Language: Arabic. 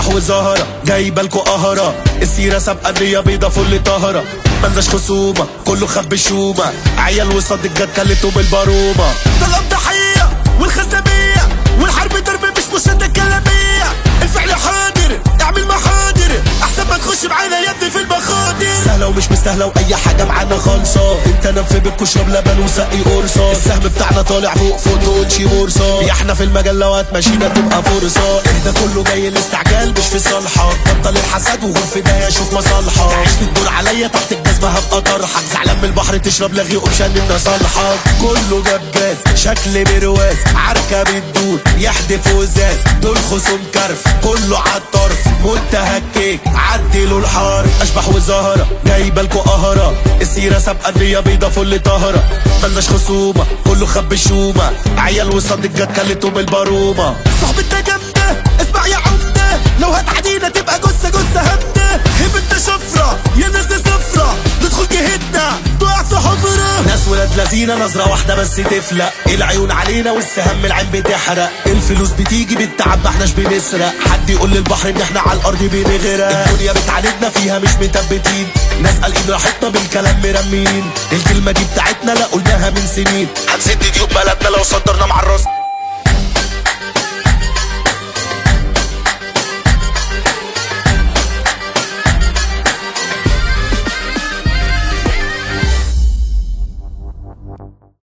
اشبح وزهرة جايبالكوا قهرة، السيرة سابقة النية بيضة فل طهرة، ملناش خصومة كله خب شومة، عيال وصاد الجد كلتهم البرومة. طلب ضحية والخزنبية والحرب درب مش مشادة كلامية، الفعل حاضر اعمل محاضر احسن ما تخش معانا يا ابني في المخاطر. سهلة ومش مستاهلة واي حاجة معانا خالصة، انت نام في بيتكوا اشرب لبن وسقي قرصة، السهم بتاعنا طالع فوق فوق تقولش مرصة، احنا في المجال لو هتمشينا تبقى فرصة، احنا كله جاي الاستعجال مش في صالحك، بطل الحسد وغور في داية شوف مصالحك، تعيش في الدور عليا تحت الجزمة هبقى طرحك، زعلان من البحر تشرب لغي اوبشن ان صالحك، كله جاب جاز شكل برواز عركة بتدور يحدف وزاز، دول خصوم كرف كله عالطرف منتهى الكيك عدلوا الحار، اشبح وزهرة جايبالكوا قهرة، السيرة سابقة النية بيضة فل طهرة، ملناش خصومة كله خب شومة، عيال وصاد الجد كلتهم البرومة. صاحبتنا جامدة اسمع يا عمدة، لو هتعدينا تبقى جثة جثة هبدة، هب انت شفرة يا ناس صفرة ندخل جهتنا تقع في حفرة، ناس ولاد لذينة نظرة واحدة بس تفلق، العيون علينا والسهم العين بتحرق، الفلوس بتيجي بالتعب ما احناش بنسرق، حد يقول للبحر ان احنا على الارض بنغرق، الدنيا بتعاندنا فيها مش مثبتين، ناس قالقين راحتنا بالكلام مرمين، الكلمة دي بتاعتنا لا قلناها من سنين، هنسد ديوب بلدنا لو صدرنا مع الراس.